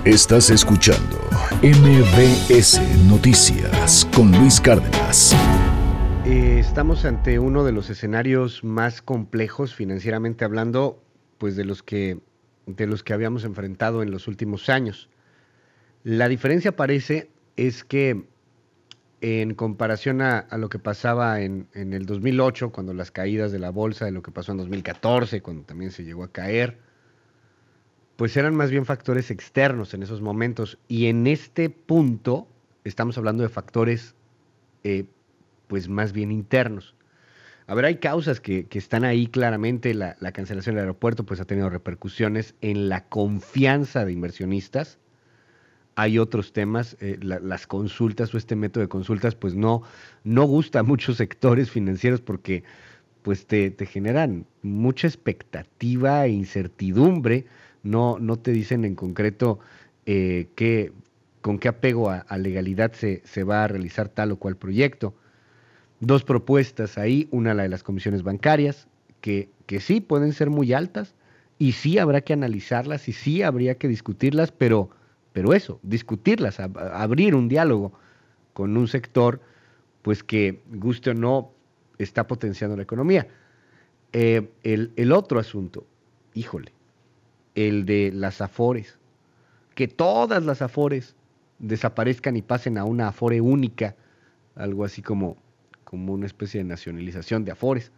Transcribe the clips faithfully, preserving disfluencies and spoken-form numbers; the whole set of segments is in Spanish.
Estás escuchando M B S Noticias con Luis Cárdenas. Eh, estamos ante uno de los escenarios más complejos financieramente hablando, pues de los que de los que habíamos enfrentado en los últimos años. La diferencia parece es que en comparación a, a lo que pasaba en, en el dos mil ocho, cuando las caídas de la bolsa, de lo que pasó en dos mil catorce, cuando también se llegó a caer, pues eran más bien factores externos en esos momentos. Y en este punto estamos hablando de factores eh, pues más bien internos. A ver, hay causas que, que están ahí claramente. La, la cancelación del aeropuerto pues ha tenido repercusiones en la confianza de inversionistas. Hay otros temas, eh, la, las consultas o este método de consultas pues no, no gusta a muchos sectores financieros porque pues te, te generan mucha expectativa e incertidumbre. No, no te dicen en concreto eh, qué, con qué apego a, a legalidad se, se va a realizar tal o cual proyecto. Dos propuestas ahí, una la de las comisiones bancarias, que, que sí pueden ser muy altas y sí habrá que analizarlas y sí habría que discutirlas, pero, pero eso, discutirlas, ab- abrir un diálogo con un sector, pues que guste o no, está potenciando la economía. Eh, el, el otro asunto, híjole, el de las afores, que todas las afores desaparezcan y pasen a una afore única, algo así como, como una especie de nacionalización de afores.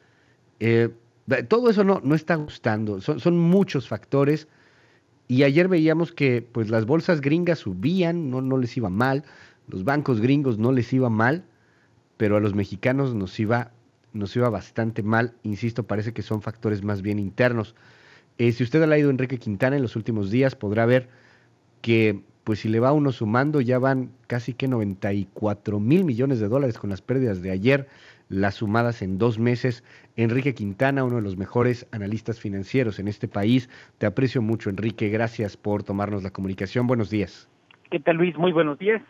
Eh, Todo eso no, no está gustando, son, son muchos factores y ayer veíamos que pues las bolsas gringas subían, no, no les iba mal, los bancos gringos no les iba mal, pero a los mexicanos nos iba, nos iba bastante mal, insisto, parece que son factores más bien internos. Eh, si usted ha leído a Enrique Quintana en los últimos días, podrá ver que, pues si le va uno sumando, ya van casi que noventa y cuatro mil millones de dólares con las pérdidas de ayer, las sumadas en dos meses. Enrique Quintana, uno de los mejores analistas financieros en este país. Te aprecio mucho, Enrique. Gracias por tomarnos la comunicación. Buenos días. ¿Qué tal, Luis? Muy buenos días.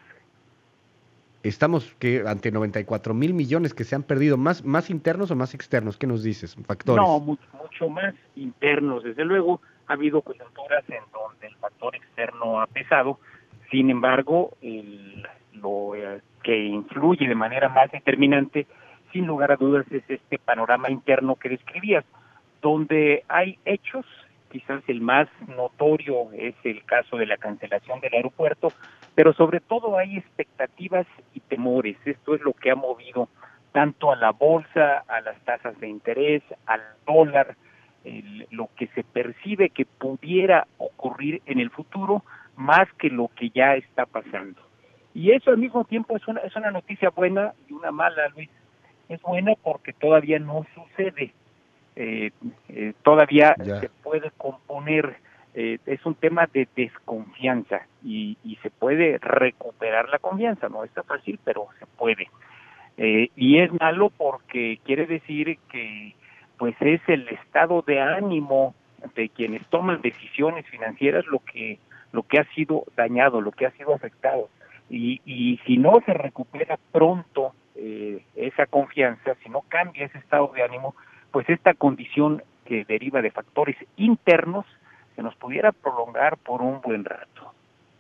Estamos que ante noventa y cuatro mil millones que se han perdido, más, más internos o más externos. ¿Qué nos dices? No, Factores. mucho, mucho más internos. Desde luego, ha habido coyunturas en donde el factor externo ha pesado. Sin embargo, el, lo eh, que influye de manera más determinante, sin lugar a dudas, es este panorama interno que describías, donde hay hechos. Quizás el más notorio es el caso de la cancelación del aeropuerto, pero sobre todo hay expectativas y temores. Esto es lo que ha movido tanto a la bolsa, a las tasas de interés, al dólar, el, lo que se percibe que pudiera ocurrir en el futuro, más que lo que ya está pasando. Y eso al mismo tiempo es una, es una noticia buena y una mala, Luis. Es buena porque todavía no sucede. Eh, eh, todavía Ya. se puede componer, eh, es un tema de desconfianza y, y se puede recuperar la confianza, no está fácil, pero se puede. Eh, y es malo porque quiere decir que pues es el estado de ánimo de quienes toman decisiones financieras lo que lo que ha sido dañado, lo que ha sido afectado. Y, y si no se recupera pronto eh, esa confianza, si no cambia ese estado de ánimo, pues esta condición que deriva de factores internos se nos pudiera prolongar por un buen rato.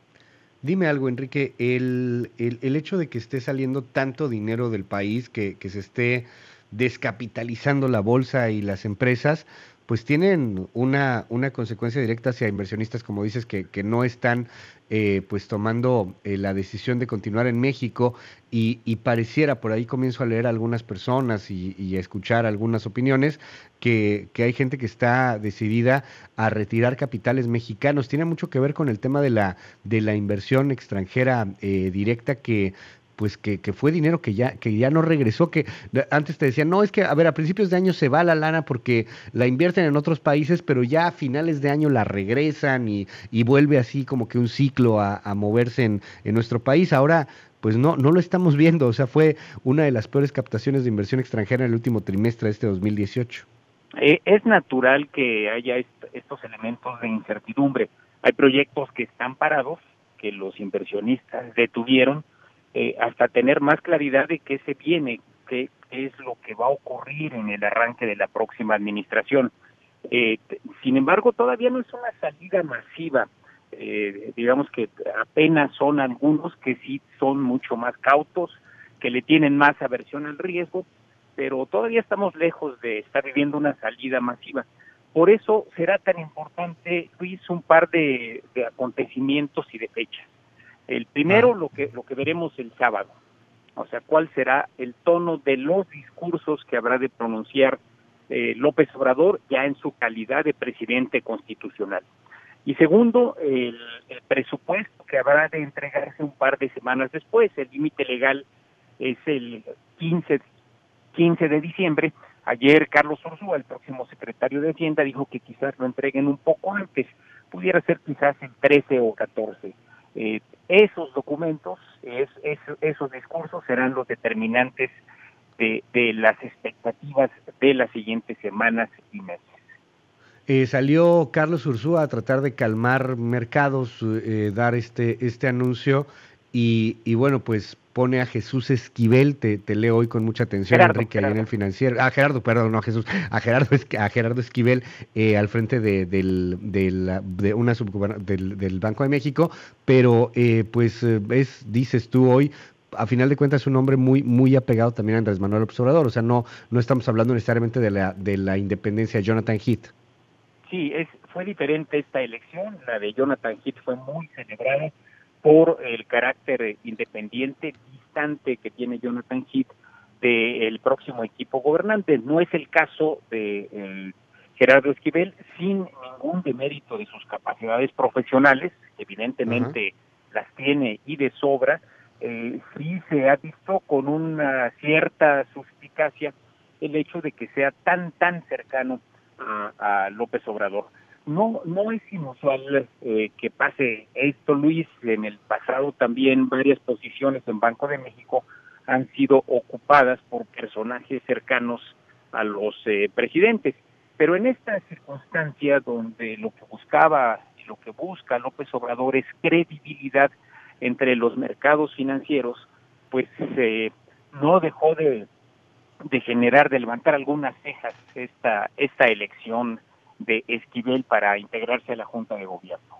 Dime algo, Enrique, el, el, el hecho de que esté saliendo tanto dinero del país, que, que se esté descapitalizando la bolsa y las empresas, pues tienen una, una consecuencia directa hacia inversionistas, como dices, que, que no están eh, pues tomando eh, la decisión de continuar en México y, y pareciera, por ahí comienzo a leer a algunas personas y, y a escuchar algunas opiniones, que, que hay gente que está decidida a retirar capitales mexicanos. Tiene mucho que ver con el tema de la de la inversión extranjera eh, directa que pues que, que fue dinero que ya, que ya no regresó, que de- antes te decían, no, es que, a ver, a principios de año se va la lana porque la invierten en otros países, pero ya a finales de año la regresan y, y vuelve así como que un ciclo a, a moverse en, en nuestro país. Ahora, pues no, no lo estamos viendo, o sea, fue una de las peores captaciones de inversión extranjera en el último trimestre de este dos mil dieciocho. Eh, es natural que haya est- estos elementos de incertidumbre. Hay proyectos que están parados, que los inversionistas detuvieron, eh, hasta tener más claridad de qué se viene, qué es lo que va a ocurrir en el arranque de la próxima administración. Eh, t- sin embargo, todavía no es una salida masiva. eh, digamos que apenas son algunos que sí son mucho más cautos, que le tienen más aversión al riesgo, pero todavía estamos lejos de estar viviendo una salida masiva. Por eso será tan importante, Luis, un par de, de acontecimientos y de fechas. El primero, ah. lo que lo que veremos el sábado, o sea, cuál será el tono de los discursos que habrá de pronunciar eh, López Obrador ya en su calidad de presidente constitucional. Y segundo, el, el presupuesto que habrá de entregarse un par de semanas después. El límite legal es el quince de diciembre. Ayer Carlos Ursúa, el próximo secretario de Hacienda, dijo que quizás lo entreguen un poco antes, pudiera ser quizás el trece o catorce. Eh, esos documentos, es, es, esos discursos serán los determinantes de, de las expectativas de las siguientes semanas y meses. Eh, salió Carlos Ursúa a tratar de calmar mercados, eh, dar este, este anuncio y, y bueno, pues pone a Jesús Esquivel, te, te leo hoy con mucha atención, Gerardo, Enrique, Gerardo. ahí en el Financiero, ah, Gerardo, perdón, no a Jesús, a Gerardo, a Gerardo Esquivel eh, al frente de, del, de, la, de una del, del Banco de México, pero eh, pues es, dices tú hoy, a final de cuentas es un hombre muy muy apegado también a Andrés Manuel López Obrador, o sea, no, no estamos hablando necesariamente de la, de la independencia de Jonathan Heath. Sí, es, fue diferente esta elección, la de Jonathan Heath fue muy celebrada por el carácter independiente, distante que tiene Jonathan Heath del próximo equipo gobernante. No es el caso de eh, Gerardo Esquivel, sin ningún demérito de sus capacidades profesionales, evidentemente uh-huh. las tiene y de sobra. Eh, sí se ha visto con una cierta suspicacia el hecho de que sea tan, tan cercano a, a López Obrador. No, no es inusual eh, que pase esto, Luis. En el pasado también varias posiciones en Banco de México han sido ocupadas por personajes cercanos a los eh, presidentes. Pero en esta circunstancia donde lo que buscaba y lo que busca López Obrador es credibilidad entre los mercados financieros, pues eh, no dejó de de generar, de levantar algunas cejas esta esta elección de Esquivel para integrarse a la Junta de Gobierno.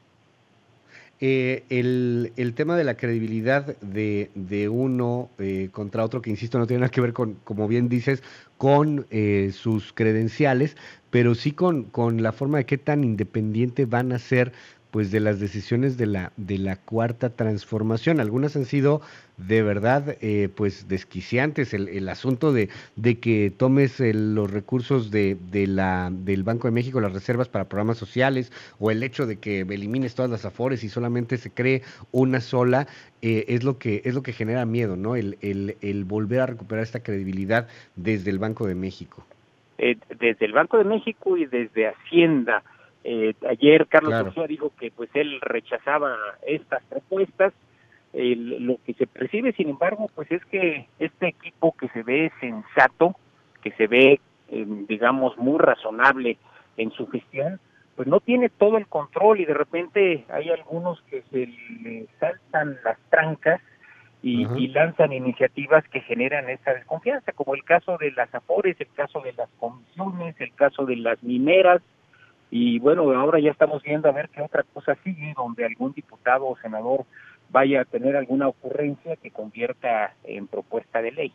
Eh, el, el tema de la credibilidad de, de uno eh, contra otro, que insisto, no tiene nada que ver con, como bien dices, con eh, sus credenciales, pero sí con, con la forma de qué tan independiente van a ser pues de las decisiones de la de la cuarta transformación. Algunas han sido de verdad eh, pues desquiciantes. El, el asunto de, de que tomes el, los recursos de, de la del Banco de México, las reservas para programas sociales, o el hecho de que elimines todas las afores y solamente se cree una sola, eh, es lo que es lo que genera miedo, ¿no? El, el, el volver a recuperar esta credibilidad desde el Banco de México. Eh, desde el Banco de México y desde Hacienda. Eh, ayer Carlos claro. Ursúa dijo que pues él rechazaba estas propuestas. El, lo que se percibe, sin embargo, pues es que este equipo que se ve sensato, que se ve, eh, digamos, muy razonable en su gestión, pues no tiene todo el control y de repente hay algunos que se le saltan las trancas y, uh-huh. y lanzan iniciativas que generan esa desconfianza, como el caso de las afores, el caso de las comisiones, el caso de las mineras. Y bueno, ahora ya estamos viendo a ver qué otra cosa sigue, donde algún diputado o senador vaya a tener alguna ocurrencia que convierta en propuesta de ley.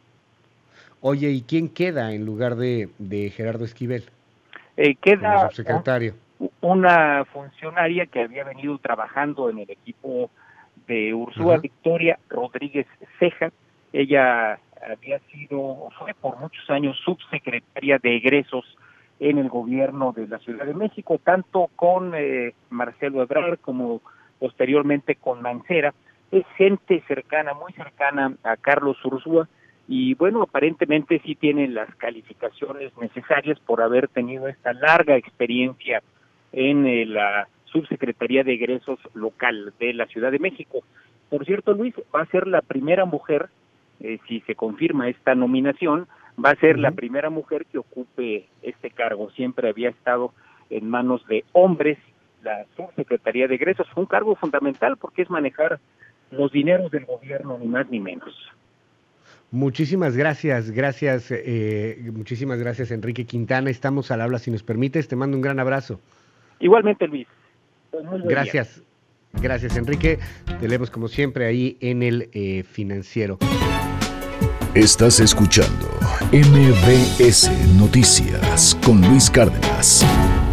Oye, ¿y quién queda en lugar de, de Gerardo Esquivel? Eh, queda como subsecretario. Un, una funcionaria que había venido trabajando en el equipo de Ursúa, uh-huh. Victoria Rodríguez Ceja. Ella había sido, fue por muchos años subsecretaria de egresos en el gobierno de la Ciudad de México, tanto con eh, Marcelo Ebrard como posteriormente con Mancera. Es gente cercana, muy cercana a Carlos Ursúa, y bueno, aparentemente sí tiene las calificaciones necesarias por haber tenido esta larga experiencia en eh, la subsecretaría de egresos local de la Ciudad de México. Por cierto, Luis, va a ser la primera mujer, eh, si se confirma esta nominación, va a ser uh-huh. la primera mujer que ocupe este cargo. Siempre había estado en manos de hombres. La subsecretaría de egresos fue un cargo fundamental porque es manejar los dineros del gobierno, ni más ni menos. Muchísimas gracias, gracias, eh, muchísimas gracias, Enrique Quintana. Estamos al habla, si nos permites. Te mando un gran abrazo. Igualmente, Luis. Pues muy buen Gracias. Día. Gracias, Enrique. Te leemos como siempre ahí en el eh, Financiero. Estás escuchando M B S Noticias con Luis Cárdenas.